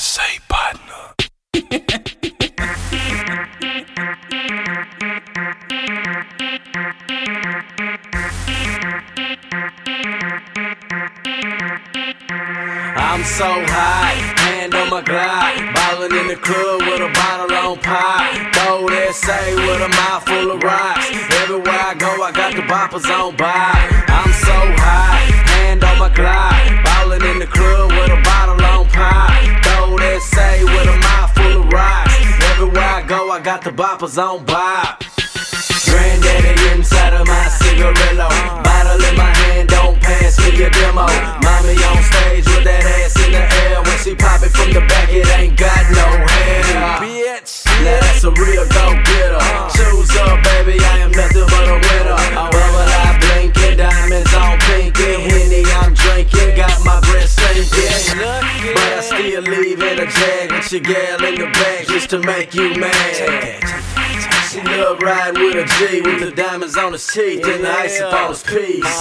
say, partner. I'm so high, hand on my glide, ballin' in the club with a bottle on pie. Throw that say with a mouth full of rocks. Everywhere I go, I got the boppers on by. I'm so high, hand on my glide, ballin' in the club with a bottle on pie. Throw that say with a mouth full of rocks. Everywhere I go, I got the boppers on by. Granddaddy inside of my cigarillo, bottle in my hand, don't pass me your demo. Mommy on stage with that ass in the air. When she pop it from the back, it ain't got no hair. Bitch, now that's a real go-getter. Shoes up, baby, I am nothing but a winner. Bubble eye blinking, diamonds on pinky. Henny I'm drinking, got my breath stinking. But I still leave in a jag with your gal in the back just to make you mad. She love riding with a G, with the diamonds on his teeth and the ice upon his piece.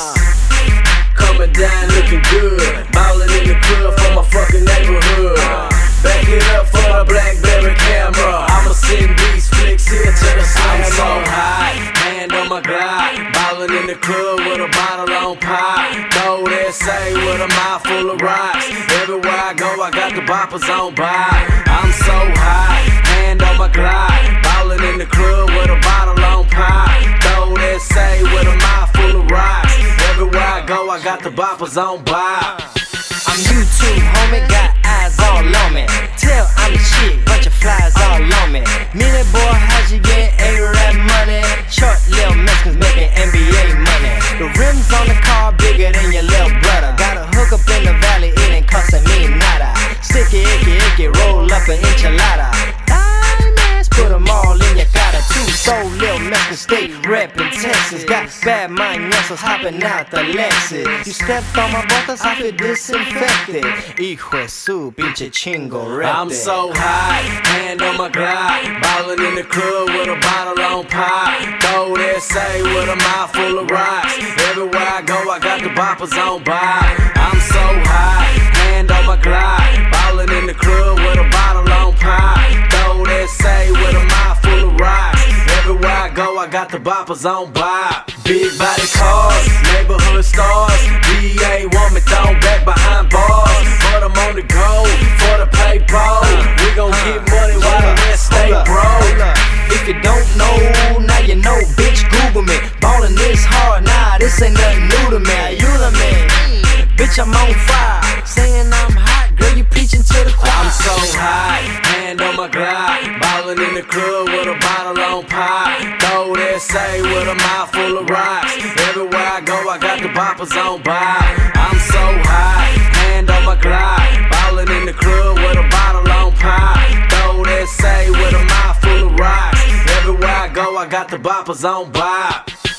Coming down looking good, ballin' in the club for my fucking neighborhood. Back it up for the BlackBerry camera. I'ma send these flicks here to the sun. I'm so high, hand on my glide, ballin' in the club with a bottle on pie. Throw that say with a mouth full of rocks. Everywhere I go, I got the boppers on by. I'm so high, hand on my glide, ballin' in the club with a bottle on pie. Throw that say with a mouth full of rocks. Everywhere I go, I got the boppers on by. I'm YouTube, homie, got eyes all on me. Tell I'm the shit, bunch of flies all on me. Minute boy, how'd you get A-rap money? Short little Mexicans making NBA money. The rims on the car bigger than your little brother. Got a hook up in the valley, it ain't costing me nada. Sticky, icky, roll up an enchilada. Diamonds, put them all in your cara. Two little Mexican state reppin' Texas. Got bad mañosos hopping out the Lexus. You stepped on my botas, I feel disinfected. Hijo de su pinche chingo rep. I'm so high, hand on my glide, ballin' in the club with a bottle on pie. Throw that say with a mouth full of rocks. Everywhere I go, I got the boppers on by. I'm so high, hand on my glide, ballin' in the club with a bottle on pie. Throw that say with a mouth full of rocks. Everywhere I go, I got the boppers on by. Big body cars, neighborhood stars. DA want me thrown back behind bars. But I'm on the go for the paper. We gon' get money while the rest stay broke. If you don't know, now you know, bitch, Google me. Ballin' this hard, nah, this ain't nothing new to me. You the man, bitch, I'm on fire. Saying I'm hot, girl, you preaching to the choir. I'm so high, hand on my glide, ballin' in the club with a bottle on pie. Throw that say with a mouth full of rocks. Everywhere I go, I got the boppers on by. I'm so high, hand on my glide, ballin' in the club with a bottle on pie. Throw that say with a mouth full of rocks. Everywhere I go, I got the boppers on by.